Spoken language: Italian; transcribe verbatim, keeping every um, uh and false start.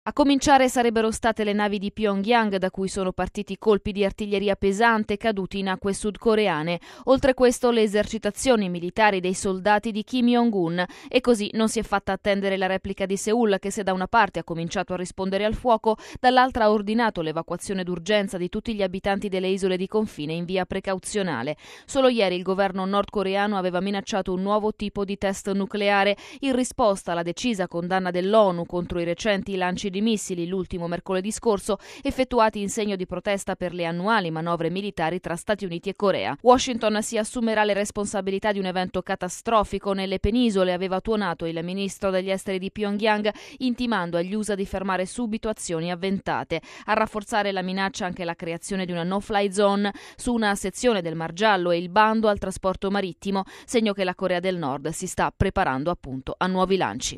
A cominciare sarebbero state le navi di Pyongyang, da cui sono partiti colpi di artiglieria pesante caduti in acque sudcoreane. Oltre questo le esercitazioni militari dei soldati di Kim Jong-un. E così non si è fatta attendere la replica di Seul, che se da una parte ha cominciato a rispondere al fuoco, dall'altra ha ordinato l'evacuazione d'urgenza di tutti gli abitanti delle isole di confine in via precauzionale. Solo ieri il governo nordcoreano aveva minacciato un nuovo tipo di test nucleare in risposta alla decisa condanna dell'ONU contro i recenti lanci di missili l'ultimo mercoledì scorso, effettuati in segno di protesta per le annuali manovre militari tra Stati Uniti e Corea. Washington si assumerà le responsabilità di un evento catastrofico nelle penisole, aveva tuonato il ministro degli esteri di Pyongyang, intimando agli U S A di fermare subito azioni avventate. A rafforzare la minaccia anche la creazione di una no-fly zone su una sezione del Mar Giallo e il bando al trasporto marittimo, segno che la Corea del Nord si sta preparando appunto a nuovi lanci.